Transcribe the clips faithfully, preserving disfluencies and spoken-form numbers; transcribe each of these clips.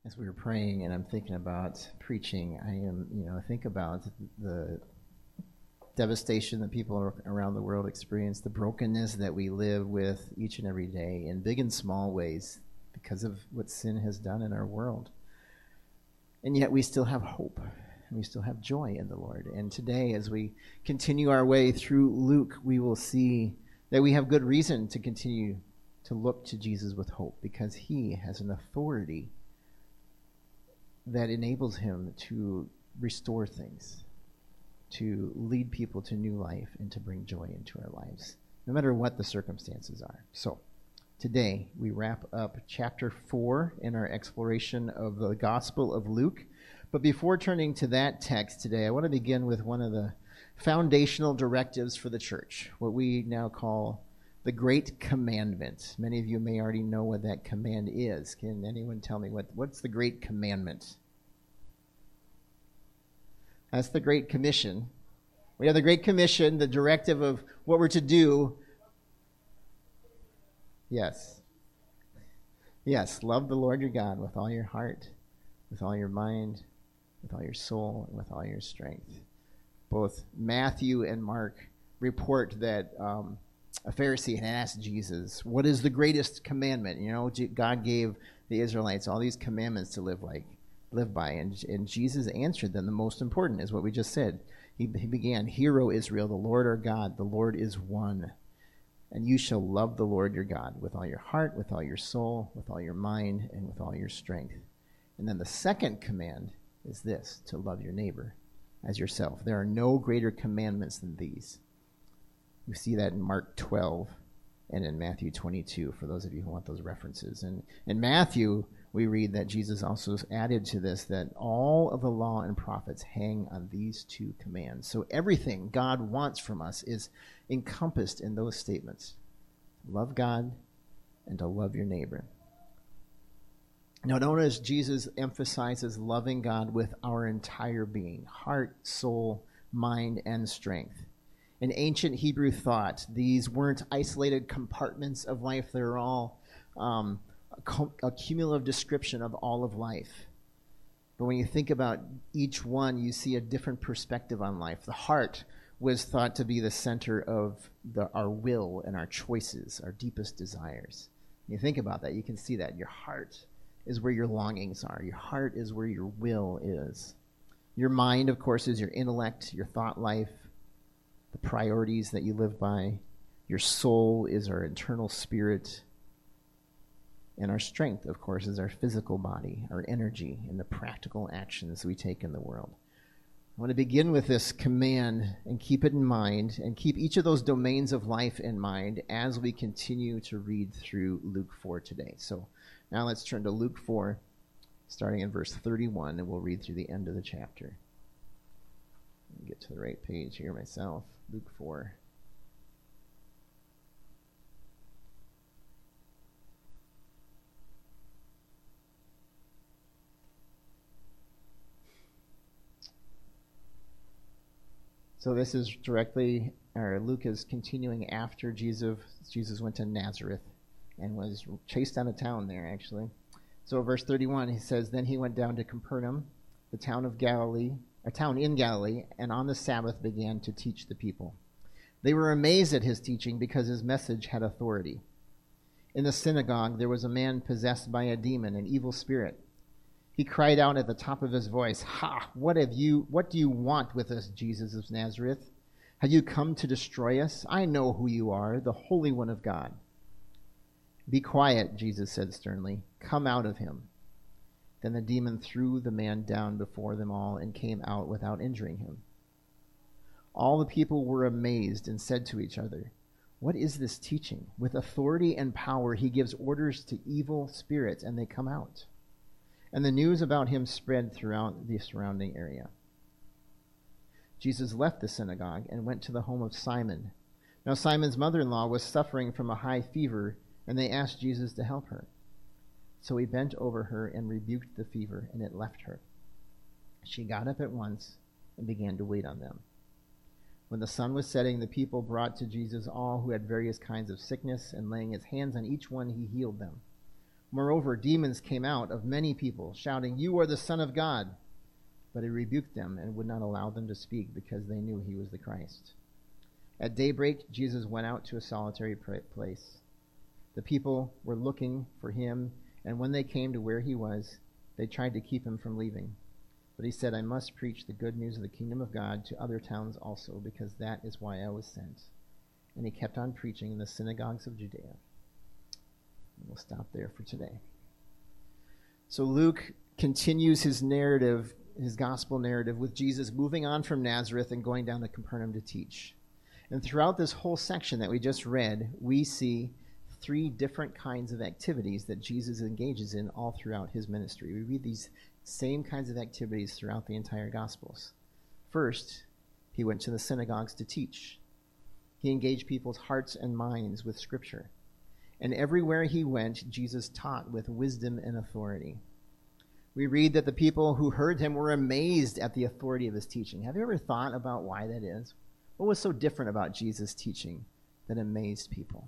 As we were praying and I'm thinking about preaching, I am, you know, think about the devastation that people around the world experience, the brokenness that we live with each and every day in big and small ways because of what sin has done in our world. And yet we still have hope and we still have joy in the Lord. And today, as we continue our way through Luke, we will see that we have good reason to continue to look to Jesus with hope because he has an authority that enables him to restore things, to lead people to new life, and to bring joy into our lives, no matter what the circumstances are. So, today we wrap up chapter four in our exploration of the Gospel of Luke. But before turning to that text today, I want to begin with one of the foundational directives for the church, what we now call the Great Commandment. Many of you may already know what that command is. Can anyone tell me what, what's the Great Commandment? That's the Great Commission. We have the Great Commission, the directive of what we're to do. Yes. Yes, love the Lord your God with all your heart, with all your mind, with all your soul, and with all your strength. Both Matthew and Mark report that um, a Pharisee had asked Jesus, what is the greatest commandment? You know, God gave the Israelites all these commandments to live like, live by, and, and Jesus answered them. The most important is what we just said. He, he began, Hear, O Israel, the Lord our God, the Lord is one. And you shall love the Lord your God with all your heart, with all your soul, with all your mind, and with all your strength. And then the second command is this, to love your neighbor as yourself. There are no greater commandments than these. You see that in Mark twelve and in Matthew twenty-two, for those of you who want those references. And in Matthew, we read that Jesus also added to this that all of the law and prophets hang on these two commands. So everything God wants from us is encompassed in those statements. Love God and to love your neighbor. Now, notice Jesus emphasizes loving God with our entire being, heart, soul, mind, and strength. In ancient Hebrew thought, these weren't isolated compartments of life. They're all um, a, a cumulative description of all of life. But when you think about each one, you see a different perspective on life. The heart was thought to be the center of the, our will and our choices, our deepest desires. When you think about that, you can see that. Your heart is where your longings are. Your heart is where your will is. Your mind, of course, is your intellect, your thought life, the priorities that you live by. Your soul is our internal spirit. And our strength, of course, is our physical body, our energy, and the practical actions we take in the world. I want to begin with this command and keep it in mind and keep each of those domains of life in mind as we continue to read through Luke four today. So now let's turn to Luke four, starting in verse thirty-one, and we'll read through the end of the chapter. Let me get to the right page here myself. Luke four. So this is directly, or Luke is continuing after Jesus, Jesus went to Nazareth and was chased out of town there, actually. So verse thirty-one, he says, Then he went down to Capernaum, the town of Galilee, a town in Galilee, and on the Sabbath began to teach the people. They were amazed at his teaching because his message had authority. In the synagogue there was a man possessed by a demon, an evil spirit. He cried out at the top of his voice, Ha! What have you? What do you want with us, Jesus of Nazareth? Have you come to destroy us? I know who you are, the Holy One of God. Be quiet, Jesus said sternly. Come out of him. Then the demon threw the man down before them all and came out without injuring him. All the people were amazed and said to each other, What is this teaching? With authority and power he gives orders to evil spirits, and they come out. And the news about him spread throughout the surrounding area. Jesus left the synagogue and went to the home of Simon. Now Simon's mother-in-law was suffering from a high fever, and they asked Jesus to help her. So he bent over her and rebuked the fever, and it left her. She got up at once and began to wait on them. When the sun was setting, the people brought to Jesus all who had various kinds of sickness, and laying his hands on each one, he healed them. Moreover, demons came out of many people, shouting, "You are the Son of God." But he rebuked them and would not allow them to speak because they knew he was the Christ. At daybreak, Jesus went out to a solitary place. The people were looking for him, and when they came to where he was, they tried to keep him from leaving. But he said, "I must preach the good news of the kingdom of God to other towns also, because that is why I was sent." And he kept on preaching in the synagogues of Judea. And we'll stop there for today. So Luke continues his narrative, his gospel narrative, with Jesus moving on from Nazareth and going down to Capernaum to teach. And throughout this whole section that we just read, we see three different kinds of activities that Jesus engages in all throughout his ministry. We read these same kinds of activities throughout the entire Gospels. First, he went to the synagogues to teach. He engaged people's hearts and minds with Scripture. And everywhere he went, Jesus taught with wisdom and authority. We read that the people who heard him were amazed at the authority of his teaching. Have you ever thought about why that is? What was so different about Jesus' teaching that amazed people?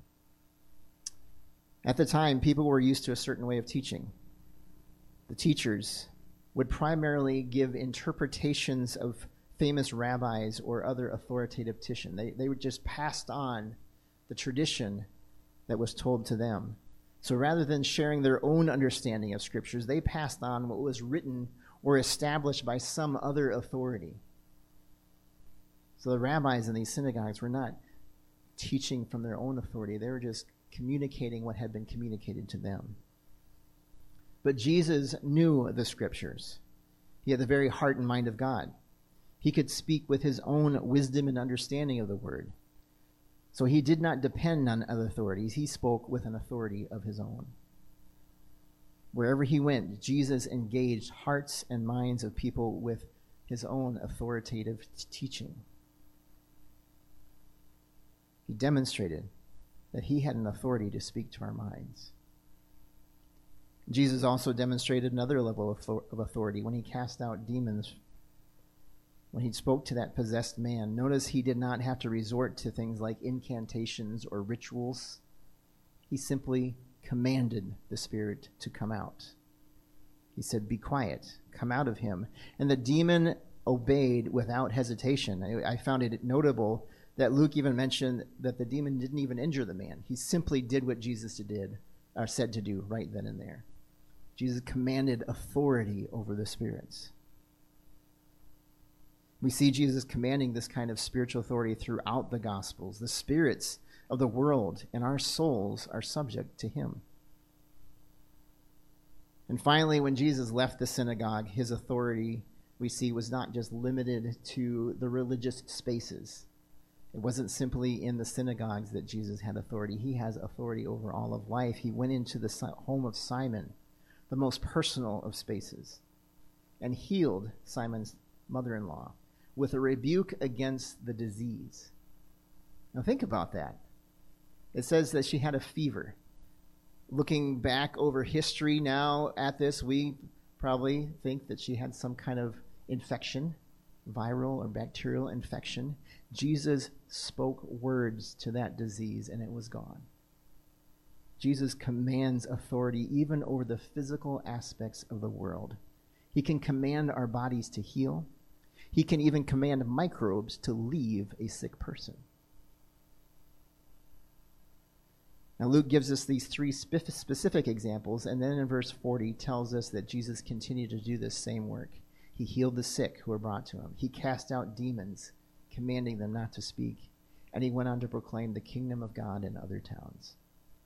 At the time, people were used to a certain way of teaching. The teachers would primarily give interpretations of famous rabbis or other authoritative tradition. They, they were just passed on the tradition that was told to them. So rather than sharing their own understanding of scriptures, they passed on what was written or established by some other authority. So the rabbis in these synagogues were not teaching from their own authority. They were just communicating what had been communicated to them. But Jesus knew the scriptures. He had the very heart and mind of God. He could speak with his own wisdom and understanding of the word. So he did not depend on other authorities. He spoke with an authority of his own. Wherever he went, Jesus engaged hearts and minds of people with his own authoritative t- teaching. He demonstrated that he had an authority to speak to our minds. Jesus also demonstrated another level of authority when he cast out demons. When he spoke to that possessed man, notice he did not have to resort to things like incantations or rituals. He simply commanded the spirit to come out. He said, "Be quiet, come out of him." And the demon obeyed without hesitation. I found it notable that Luke even mentioned that the demon didn't even injure the man. He simply did what Jesus did, or said to do right then and there. Jesus commanded authority over the spirits. We see Jesus commanding this kind of spiritual authority throughout the Gospels. The spirits of the world and our souls are subject to him. And finally, when Jesus left the synagogue, his authority, we see, was not just limited to the religious spaces. It wasn't simply in the synagogues that Jesus had authority. He has authority over all of life. He went into the home of Simon, the most personal of spaces, and healed Simon's mother-in-law with a rebuke against the disease. Now think about that. It says that she had a fever. Looking back over history now at this, we probably think that she had some kind of infection, viral or bacterial infection. Jesus spoke words to that disease and it was gone. Jesus commands authority even over the physical aspects of the world. He can command our bodies to heal. He can even command microbes to leave a sick person. Now Luke gives us these three specific examples, and then in verse forty tells us that Jesus continued to do this same work. He healed the sick who were brought to him. He cast out demons, commanding them not to speak. And he went on to proclaim the kingdom of God in other towns.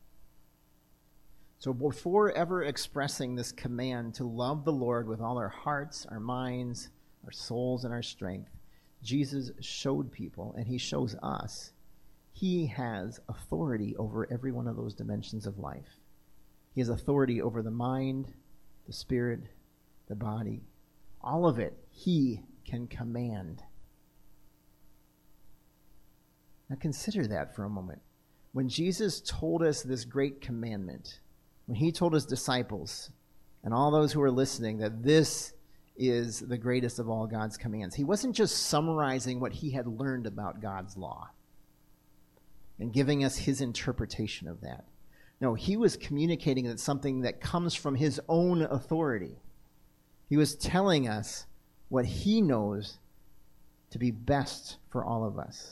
So before ever expressing this command to love the Lord with all our hearts, our minds, our souls, and our strength, Jesus showed people, and he shows us, he has authority over every one of those dimensions of life. He has authority over the mind, the spirit, the body. All of it, he can command. Now consider that for a moment. When Jesus told us this great commandment, when he told his disciples and all those who were listening that this is the greatest of all God's commands, he wasn't just summarizing what he had learned about God's law and giving us his interpretation of that. No, he was communicating that something that comes from his own authority. He was telling us what he knows to be best for all of us.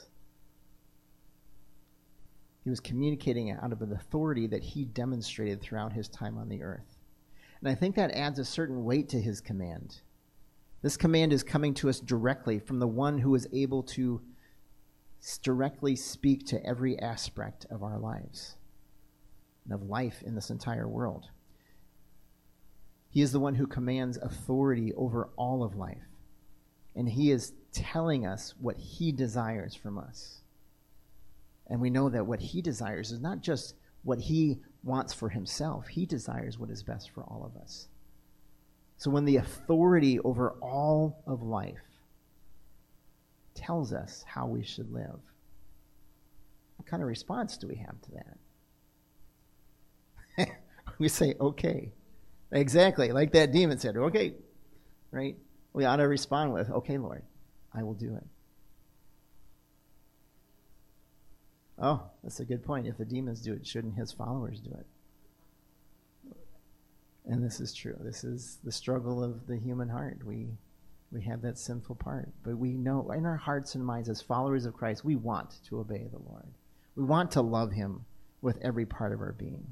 He was communicating out of an authority that he demonstrated throughout his time on the earth. And I think that adds a certain weight to his command. This command is coming to us directly from the one who is able to directly speak to every aspect of our lives and of life in this entire world. He is the one who commands authority over all of life. And he is telling us what he desires from us. And we know that what he desires is not just what he wants for himself. He desires what is best for all of us. So when the authority over all of life tells us how we should live, what kind of response do we have to that? We say, okay. Exactly, like that demon said, okay, right? We ought to respond with, okay, Lord, I will do it. Oh, that's a good point. If the demons do it, shouldn't his followers do it? And this is true. This is the struggle of the human heart. We we have that sinful part. But we know in our hearts and minds as followers of Christ, we want to obey the Lord. We want to love him with every part of our being.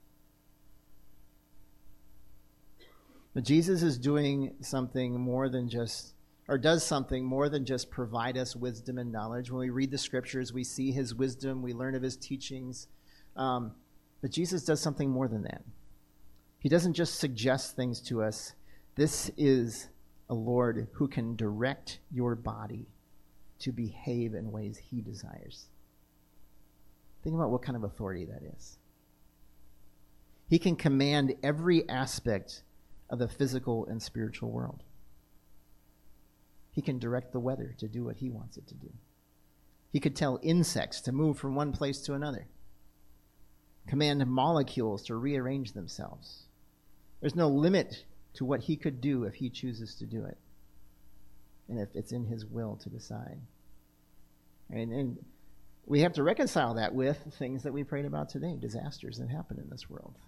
But Jesus is doing something more than just, or does something more than just provide us wisdom and knowledge. When we read the scriptures, we see his wisdom, we learn of his teachings. Um, but Jesus does something more than that. He doesn't just suggest things to us. This is a Lord who can direct your body to behave in ways he desires. Think about what kind of authority that is. He can command every aspect of the physical and spiritual world. He can direct the weather to do what he wants it to do. He could tell insects to move from one place to another. Command molecules to rearrange themselves. There's no limit to what he could do if he chooses to do it. And if it's in his will to decide. And, and we have to reconcile that with things that we prayed about today, disasters that happen in this world.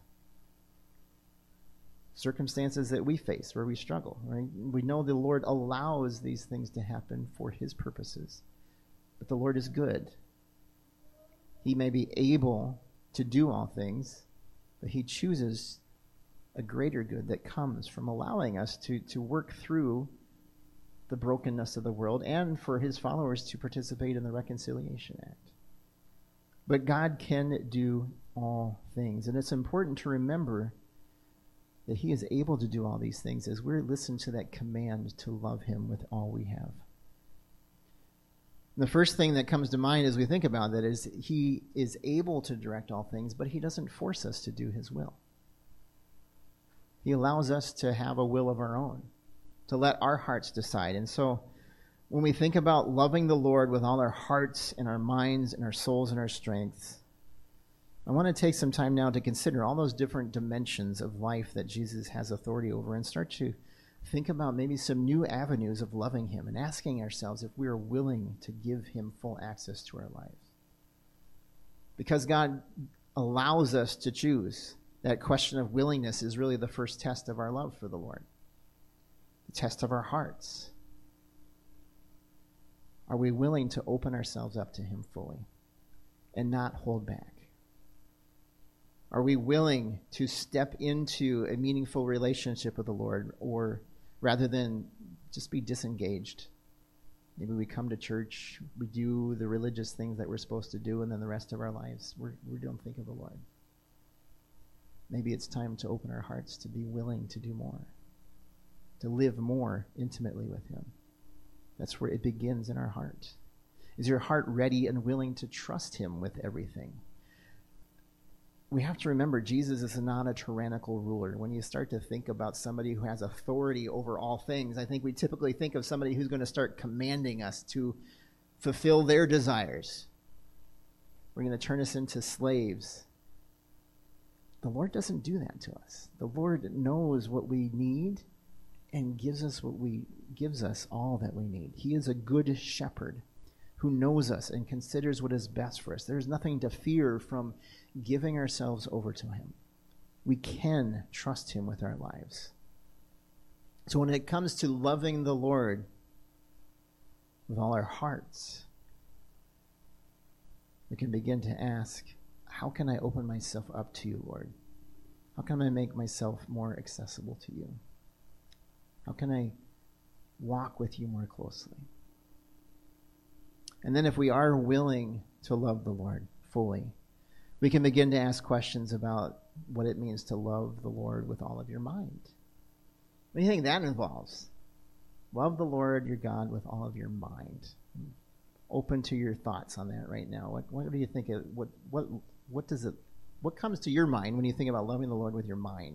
Circumstances that we face where we struggle, right? We know the Lord allows these things to happen for his purposes. But the Lord is good. He may be able to do all things, but he chooses a greater good that comes from allowing us to, to work through the brokenness of the world and for his followers to participate in the Reconciliation Act. But God can do all things. And it's important to remember that he is able to do all these things as we listen to that command to love him with all we have. The first thing that comes to mind as we think about that is he is able to direct all things, but he doesn't force us to do his will. He allows us to have a will of our own, to let our hearts decide. And so when we think about loving the Lord with all our hearts and our minds and our souls and our strengths, I want to take some time now to consider all those different dimensions of life that Jesus has authority over and start to think about maybe some new avenues of loving him and asking ourselves if we are willing to give him full access to our lives. Because God allows us to choose, that question of willingness is really the first test of our love for the Lord, the test of our hearts. Are we willing to open ourselves up to him fully and not hold back? Are we willing to step into a meaningful relationship with the Lord, or rather than just be disengaged? Maybe we come to church, we do the religious things that we're supposed to do, and then the rest of our lives, we're, we don't think of the Lord. Maybe it's time to open our hearts to be willing to do more, to live more intimately with him. That's where it begins in our heart. Is your heart ready and willing to trust him with everything? We have to remember Jesus is not a tyrannical ruler. When you start to think about somebody who has authority over all things, I think we typically think of somebody who's going to start commanding us to fulfill their desires. We're going to turn us into slaves. The Lord doesn't do that to us. The Lord knows what we need and gives us what we gives us all that we need. He is a good shepherd who knows us and considers what is best for us. There's nothing to fear from giving ourselves over to him. We can trust him with our lives. So when it comes to loving the Lord with all our hearts, we can begin to ask, how can I open myself up to you, Lord? How can I make myself more accessible to you? How can I walk with you more closely? And then if we are willing to love the Lord fully, we can begin to ask questions about what it means to love the Lord with all of your mind. What do you think that involves? Love the Lord your God with all of your mind. Open to your thoughts on that right now. What, what do you think? Of, what what what does it? What comes to your mind when you think about loving the Lord with your mind?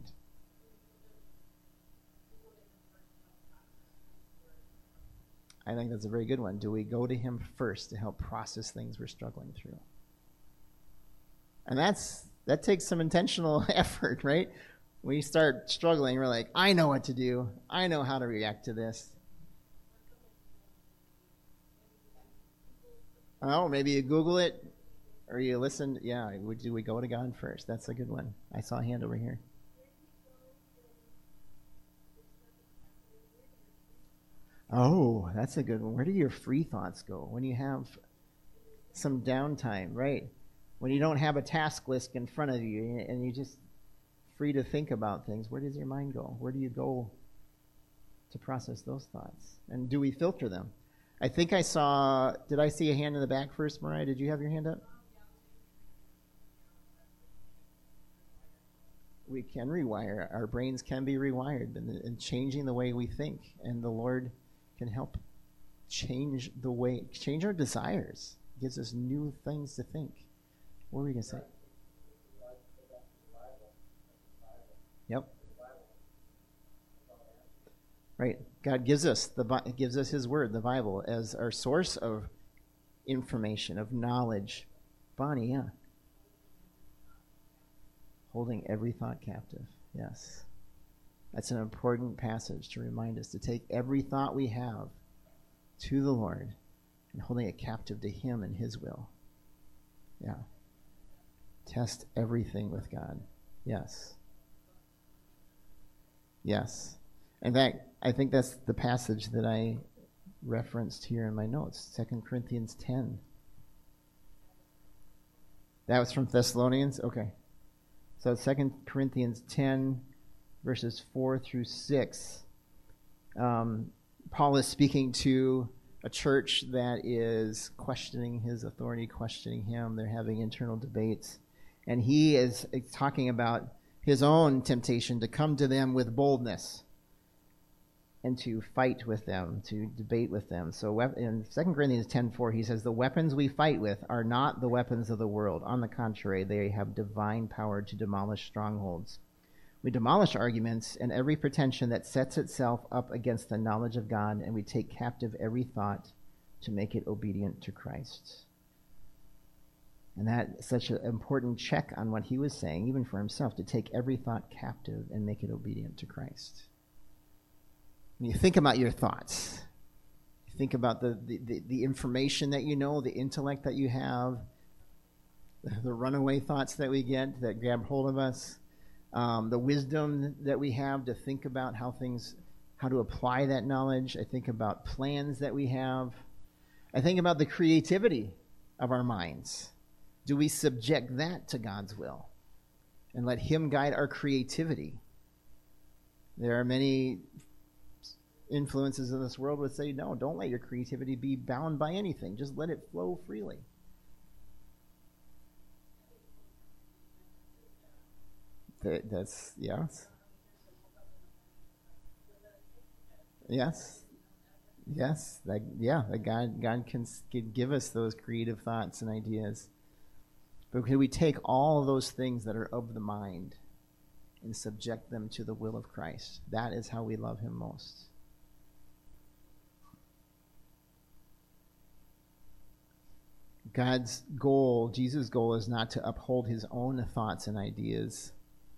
I think that's a very good one. Do we go to him first to help process things we're struggling through? And that's that takes some intentional effort, right? When you start struggling, we're like, I know what to do. I know how to react to this. Oh, maybe you Google it or you listen. Yeah, do we go to God first? That's a good one. I saw a hand over here. Oh, that's a good one. Where do your free thoughts go? When you have some downtime, right? When you don't have a task list in front of you and you're just free to think about things, where does your mind go? Where do you go to process those thoughts? And do we filter them? I think I saw, did I see a hand in the back first, Mariah? Did you have your hand up? We can rewire. Our brains can be rewired and, and changing the way we think. And the Lord can help change the way, change our desires. It gives us new things to think. What were we going to say? Yep. Right. God gives us the gives us his word, the Bible, as our source of information, of knowledge. Bonnie, yeah. Holding every thought captive. Yes. That's an important passage to remind us to take every thought we have to the Lord and holding it captive to him and his will. Yeah. Test everything with God. Yes. Yes. In fact, I think that's the passage that I referenced here in my notes, Second Corinthians ten. That was from Thessalonians? Okay. So Second Corinthians ten, verses four through six. Um, Paul is speaking to a church that is questioning his authority, questioning him. They're having internal debates. And he is talking about his own temptation to come to them with boldness and to fight with them, to debate with them. So in Second Corinthians ten four, he says, the weapons we fight with are not the weapons of the world. On the contrary, they have divine power to demolish strongholds. We demolish arguments and every pretension that sets itself up against the knowledge of God, and we take captive every thought to make it obedient to Christ. And that's such an important check on what he was saying, even for himself, to take every thought captive and make it obedient to Christ. When you think about your thoughts, you think about the, the, the, the information that you know, the intellect that you have, the runaway thoughts that we get that grab hold of us, um, the wisdom that we have to think about how things, how to apply that knowledge. I think about plans that we have. I think about the creativity of our minds. Do we subject that to God's will and let him guide our creativity? There are many influences in this world that say, no, don't let your creativity be bound by anything. Just let it flow freely. That, that's, yes. Yes. Yes. That, yeah, that God, God can, can give us those creative thoughts and ideas. But can we take all of those things that are of the mind and subject them to the will of Christ? That is how we love him most. God's goal, Jesus' goal, is not to uphold his own thoughts and ideas.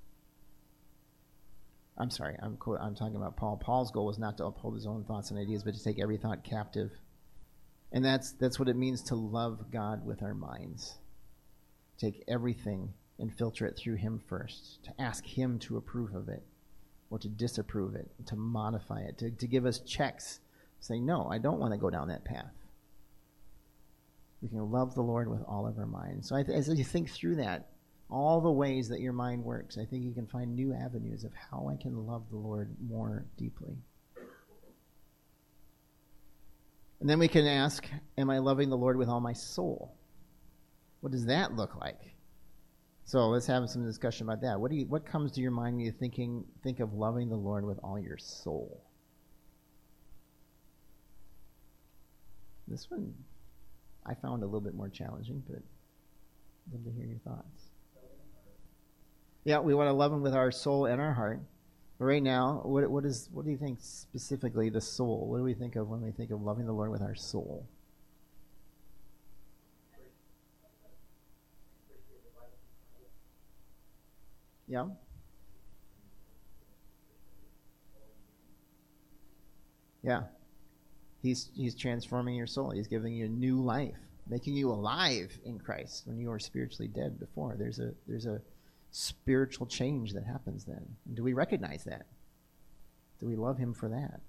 I'm sorry, I'm, I'm talking about Paul. Paul's goal was not to uphold his own thoughts and ideas, but to take every thought captive And that's that's what it means to love God with our minds. Take everything and filter it through him first, to ask him to approve of it or to disapprove it, to modify it, to, to give us checks, saying, no, I don't want to go down that path. We can love the Lord with all of our minds. So I th- as you think through that, all the ways that your mind works, I think you can find new avenues of how I can love the Lord more deeply. And then we can ask, am I loving the Lord with all my soul? What does that look like? So let's have some discussion about that. What do you, what comes to your mind when you thinking think of loving the Lord with all your soul? This one I found a little bit more challenging, but I'd love to hear your thoughts. Yeah, we want to love him with our soul and our heart. But right now, what what is what do you think specifically the soul? What do we think of when we think of loving the Lord with our soul? Yeah. Yeah. He's he's transforming your soul. He's giving you a new life, making you alive in Christ when you were spiritually dead before. There's a there's a spiritual change that happens then. And do we recognize that? Do we love him for that?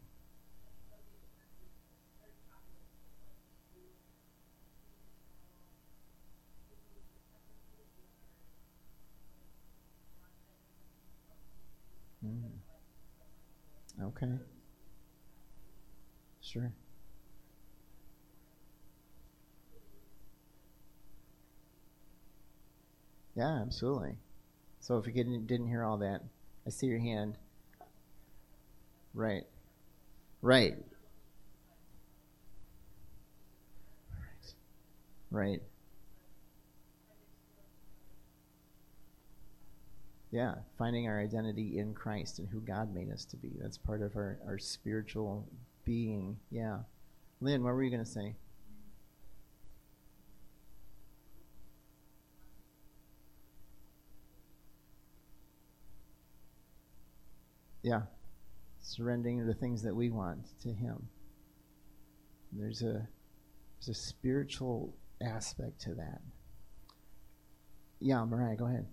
Mm. Okay. Sure. Yeah, absolutely. So if you didn't, didn't hear all that, I see your hand. Right. Right. Right. Yeah, finding our identity in Christ and who God made us to be. That's part of our, our spiritual being. Yeah. Lynn, what were you going to say? Yeah. Surrendering the things that we want to him. There's a there's a spiritual aspect to that. Yeah, Mariah, go ahead.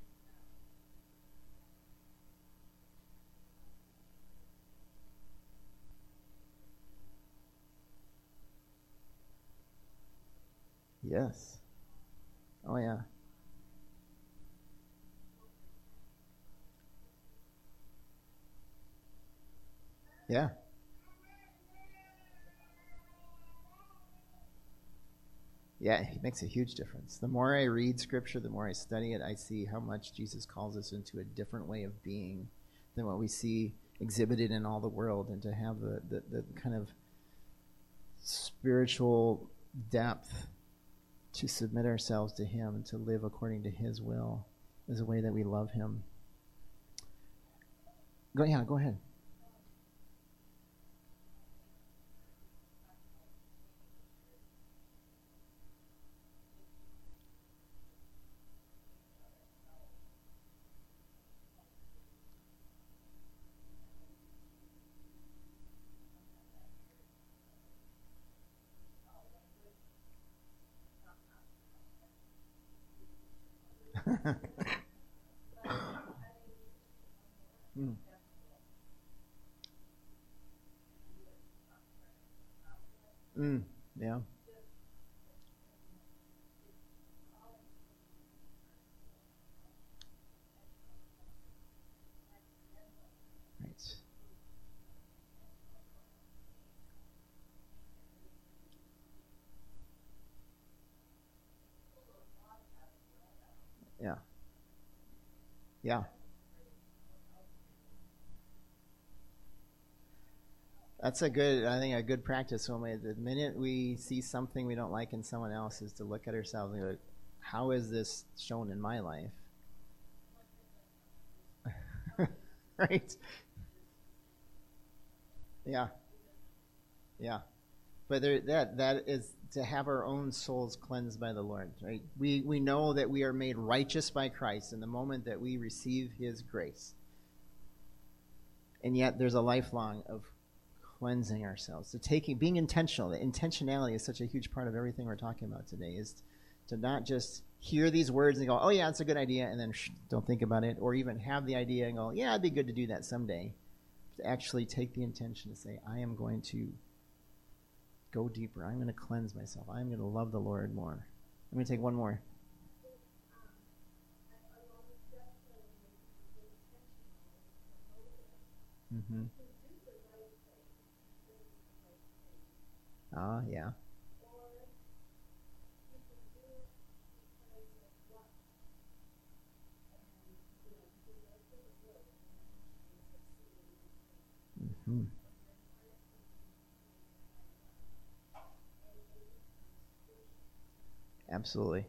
Yes. Oh, yeah. Yeah. Yeah, it makes a huge difference. The more I read Scripture, the more I study it, I see how much Jesus calls us into a different way of being than what we see exhibited in all the world, and to have the, the, the kind of spiritual depth to submit ourselves to him and to live according to his will is a way that we love him. Go, yeah, go ahead. mm. Mm. Yeah. Right. Yeah. Yeah. That's a good, I think, a good practice. When we, the minute we see something we don't like in someone else, is to look at ourselves and go, how is this shown in my life? Right? Yeah. Yeah. But there, that that is to have our own souls cleansed by the Lord, right? We we know that we are made righteous by Christ in the moment that we receive his grace. And yet there's a lifelong of cleansing ourselves, to taking, being intentional. The intentionality is such a huge part of everything we're talking about today, is to not just hear these words and go, oh yeah, it's a good idea, and then shh, don't think about it, or even have the idea and go, yeah, it'd be good to do that someday. To actually take the intention to say, I am going to go deeper. I'm going to cleanse myself. I'm going to love the Lord more. I'm going to take one more. Mm-hmm. Ah, yeah. Mm-hmm. Absolutely.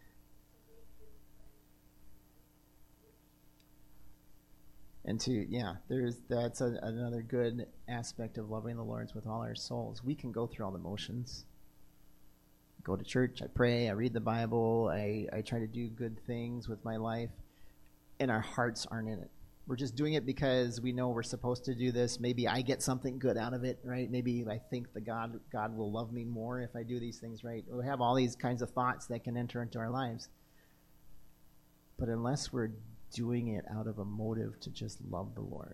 And to, yeah, there's that's a, another good aspect of loving the Lord with all our souls. We can go through all the motions. Go to church, I pray, I read the Bible, I, I try to do good things with my life, and our hearts aren't in it. We're just doing it because we know we're supposed to do this. Maybe I get something good out of it, right? Maybe I think the God God will love me more if I do these things right. We have all these kinds of thoughts that can enter into our lives. But unless we're doing it out of a motive to just love the Lord,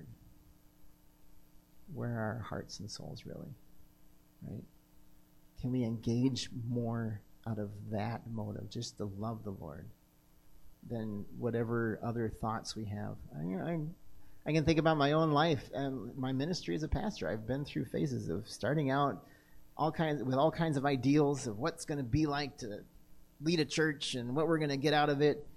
where are our hearts and souls really, right? Can we engage more out of that motive, just to love the Lord, than whatever other thoughts we have? I, I, I can think about my own life and my ministry as a pastor. I've been through phases of starting out all kinds with all kinds of ideals of what's going to be like to lead a church and what we're going to get out of it.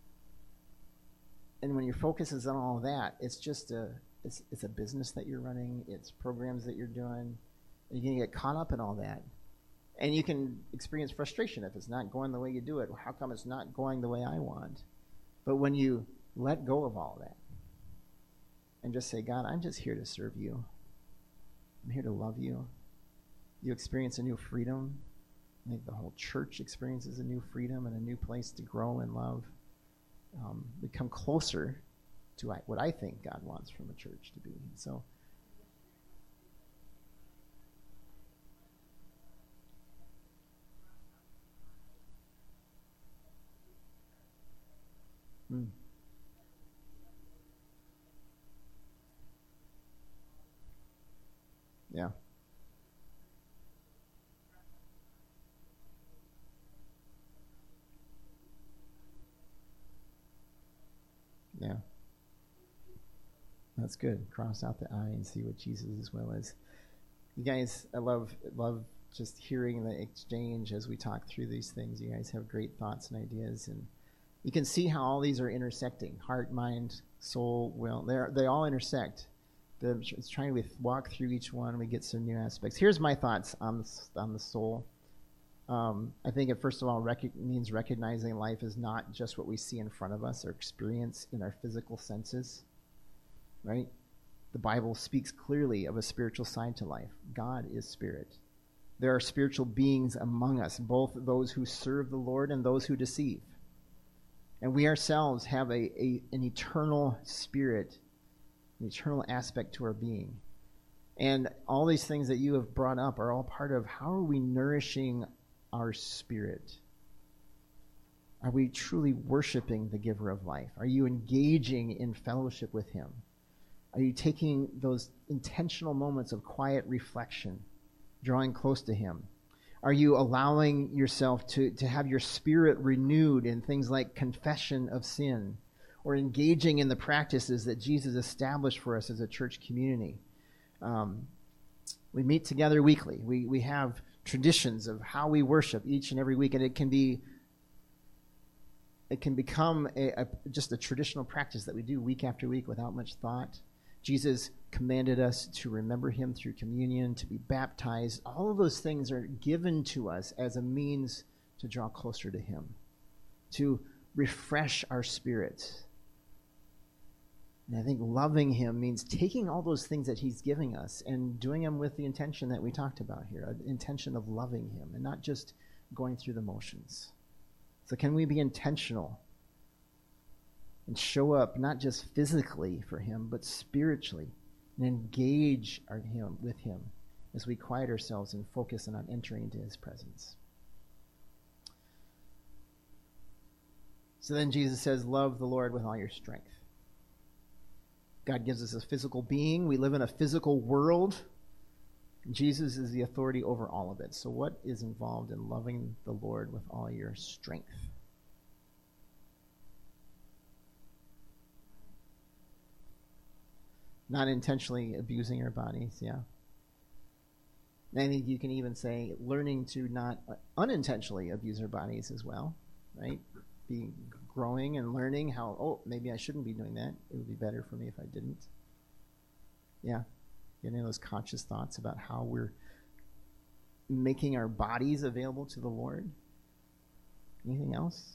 And when your focus is on all that, it's just a it's, it's a business that you're running. It's programs that you're doing. You're going to get caught up in all that. And you can experience frustration if it's not going the way you do it. How come it's not going the way I want? But when you let go of all that and just say, God, I'm just here to serve you. I'm here to love you. You experience a new freedom. I think the whole church experiences a new freedom and a new place to grow and love. Um, we come closer to what I think God wants from a church to be. So, hmm. Yeah. Yeah. That's good. Cross out the I and see what Jesus' will is. You guys, I love love just hearing the exchange as we talk through these things. You guys have great thoughts and ideas, and you can see how all these are intersecting: heart, mind, soul, will. They they all intersect. The, it's trying to walk through each one. We get some new aspects. Here's my thoughts on the, on the soul. Um, I think it first of all rec- means recognizing life is not just what we see in front of us or experience in our physical senses. Right? The Bible speaks clearly of a spiritual side to life. God is spirit. There are spiritual beings among us, both those who serve the Lord and those who deceive. And we ourselves have a, a an eternal spirit, an eternal aspect to our being. And all these things that you have brought up are all part of how are we nourishing our spirit? Are we truly worshiping the giver of life? Are you engaging in fellowship with him? Are you taking those intentional moments of quiet reflection, drawing close to him? Are you allowing yourself to, to have your spirit renewed in things like confession of sin, or engaging in the practices that Jesus established for us as a church community? Um, we meet together weekly. We, we have traditions of how we worship each and every week, and it can be it can become a, a, just a traditional practice that we do week after week without much thought. Jesus commanded us to remember him through communion, to be baptized. All of those things are given to us as a means to draw closer to him, to refresh our spirits. And I think loving him means taking all those things that he's giving us and doing them with the intention that we talked about here, an intention of loving him and not just going through the motions. So can we be intentional and show up not just physically for him, but spiritually and engage our, him, with him as we quiet ourselves and focus on entering into his presence. So then Jesus says, love the Lord with all your strength. God gives us a physical being. We live in a physical world. Jesus is the authority over all of it. So what is involved in loving the Lord with all your strength? Not intentionally abusing our bodies, yeah. And I think you can even say learning to not unintentionally abuse our bodies as well, right? Be growing and learning how, oh, maybe I shouldn't be doing that. It would be better for me if I didn't. Yeah. Getting those conscious thoughts about how we're making our bodies available to the Lord. Anything else?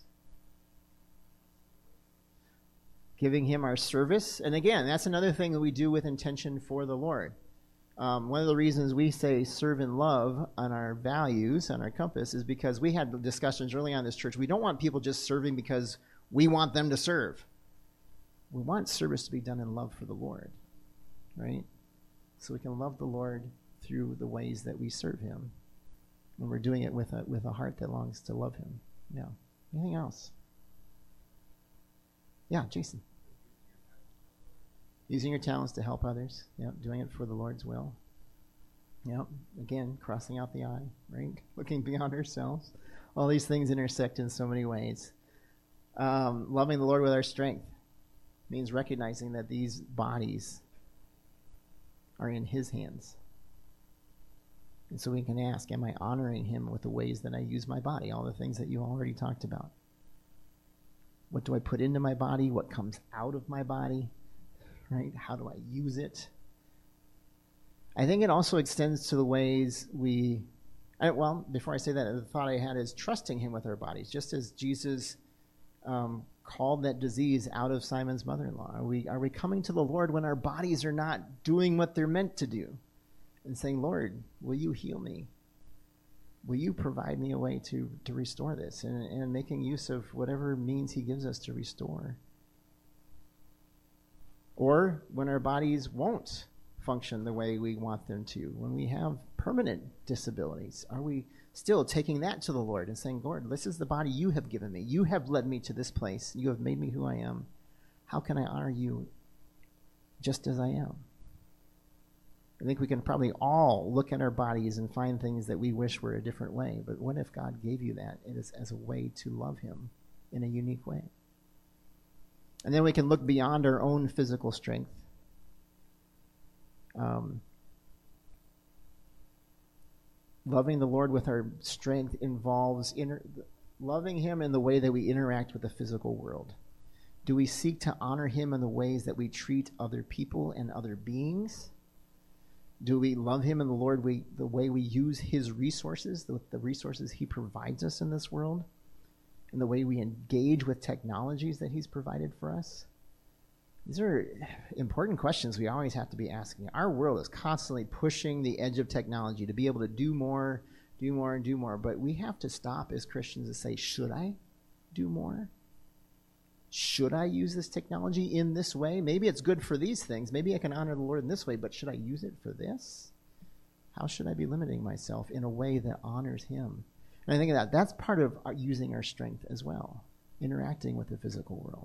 Giving him our service. And again, that's another thing that we do with intention for the Lord. Um, one of the reasons we say serve and love on our values, on our compass, is because we had discussions early on in this church. We don't want people just serving because we want them to serve. We want service to be done in love for the Lord, right? So we can love the Lord through the ways that we serve him. And we're doing it with a, with a heart that longs to love him. Yeah. Anything else? Yeah, Jason. Using your talents to help others. Yep. Doing it for the Lord's will. Yep. Again, crossing out the I, right? Looking beyond ourselves. All these things intersect in so many ways. Um, loving the Lord with our strength means recognizing that these bodies are in his hands. And so we can ask, am I honoring him with the ways that I use my body? All the things that you already talked about. What do I put into my body? What comes out of my body? Right? How do I use it? I think it also extends to the ways we, I, well, before I say that, the thought I had is trusting him with our bodies. Just as Jesus um, called that disease out of Simon's mother-in-law. Are we, are we coming to the Lord when our bodies are not doing what they're meant to do? And saying, Lord, will you heal me? Will you provide me a way to, to restore this? And, and making use of whatever means he gives us to restore. Or when our bodies won't function the way we want them to, when we have permanent disabilities, are we still taking that to the Lord and saying, Lord, this is the body you have given me. You have led me to this place. You have made me who I am. How can I honor you just as I am? I think we can probably all look at our bodies and find things that we wish were a different way. But what if God gave you that it is as a way to love him in a unique way? And then we can look beyond our own physical strength. Um, loving the Lord with our strength involves inter- loving him in the way that we interact with the physical world. Do we seek to honor him in the ways that we treat other people and other beings? Do we love him in the Lord, we, the way we use his resources, the, the resources he provides us in this world? And the way we engage with technologies that he's provided for us? These are important questions we always have to be asking. Our world is constantly pushing the edge of technology to be able to do more, do more, and do more. But we have to stop as Christians and say, should I do more? Should I use this technology in this way? Maybe it's good for these things. Maybe I can honor the Lord in this way, but should I use it for this? How should I be limiting myself in a way that honors him? And I think that that's part of our using our strength as well, interacting with the physical world.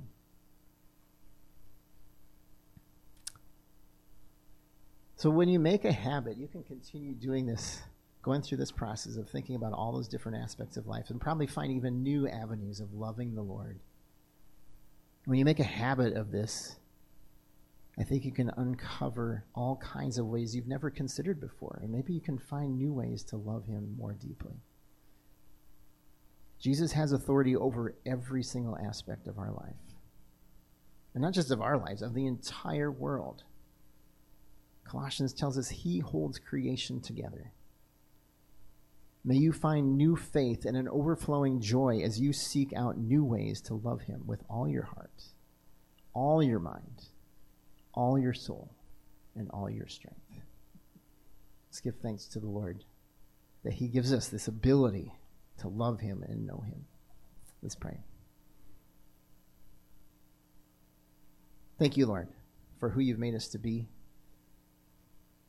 So when you make a habit, you can continue doing this, going through this process of thinking about all those different aspects of life and probably find even new avenues of loving the Lord. When you make a habit of this, I think you can uncover all kinds of ways you've never considered before. And maybe you can find new ways to love him more deeply. Jesus has authority over every single aspect of our life. And not just of our lives, of the entire world. Colossians tells us he holds creation together. May you find new faith and an overflowing joy as you seek out new ways to love him with all your heart, all your mind, all your soul, and all your strength. Let's give thanks to the Lord that he gives us this ability to love him and know him. Let's pray. Thank you, Lord, for who you've made us to be.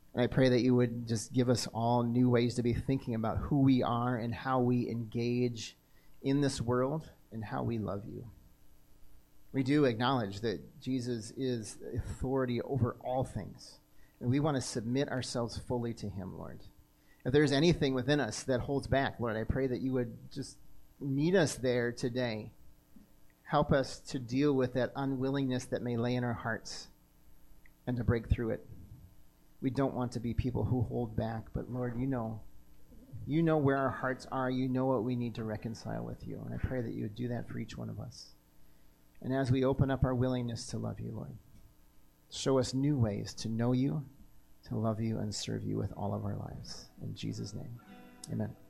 And I pray that you would just give us all new ways to be thinking about who we are and how we engage in this world and how we love you. We do acknowledge that Jesus is authority over all things. And we want to submit ourselves fully to him, Lord. If there's anything within us that holds back, Lord, I pray that you would just meet us there today. Help us to deal with that unwillingness that may lay in our hearts and to break through it. We don't want to be people who hold back, but Lord, you know. You know where our hearts are. You know what we need to reconcile with you. And I pray that you would do that for each one of us. And as we open up our willingness to love you, Lord, show us new ways to know you, to love you, and serve you with all of our lives. In Jesus' name, amen.